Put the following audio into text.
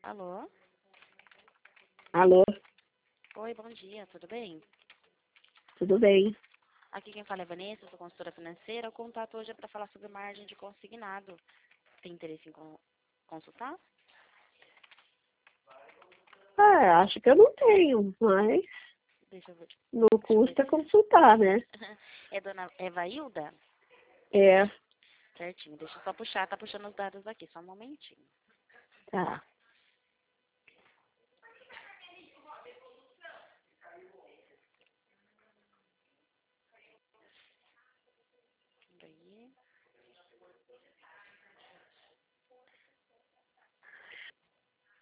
Alô? Alô, Oi, bom dia, tudo bem? tudo bem? Aqui quem fala é Vanessa, sou consultora financeira. O contato hoje é para falar sobre margem de consignado. Tem interesse em consultar? Acho que eu não tenho, mas Deixa eu ver. não Deixa eu ver. custa consultar, né? É dona Evailda? É, Certinho, deixa eu só puxar, tá puxando os dados aqui, só um momentinho. tá.